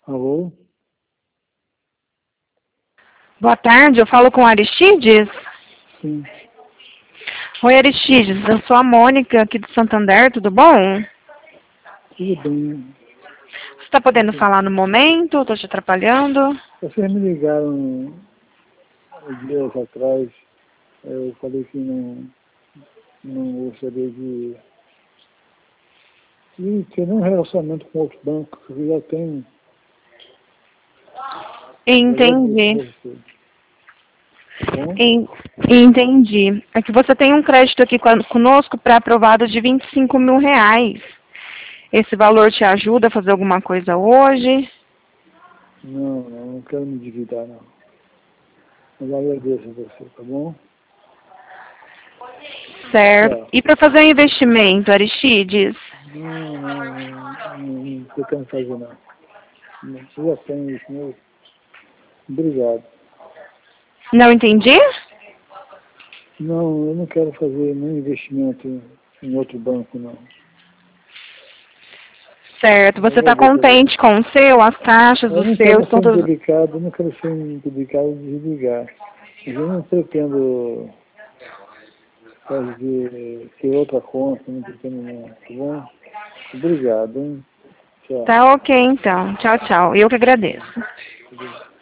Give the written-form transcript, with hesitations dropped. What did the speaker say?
Alô? Boa tarde, eu falo com Aristides? Sim, Oi, Aristides, eu sou a Mônica aqui do Santander, tudo bom? tudo bem. Você está podendo falar no momento? Estou te atrapalhando? Vocês me ligaram dias atrás, eu falei que não gostaria de ter nenhum relacionamento com outro banco, porque eu já tenho Entendi. você. Tá bom? Entendi. É que você tem um crédito aqui conosco pré-aprovado de R$ 25.000. Esse valor te ajuda a fazer alguma coisa hoje? Não quero me endividar, não. Mas eu agradeço a você, tá bom? Certo. Tchau. E para fazer um investimento, Aristides? Não pretendo fazer, não. Eu já tenho isso mesmo. Obrigado. Não entendi? Não, eu não quero fazer nenhum investimento em outro banco, não. Certo. Eu Você está agradeço a você. contente com o seu? As taxas Eu do não seu quero ser estão todas... impedicado, não quero ser impedicado de desligar. Mas eu não pretendo ter outra conta, não pretendo não, tá bom? Obrigado, hein? Tchau. Tá ok, então. Tchau, tchau. Eu que agradeço.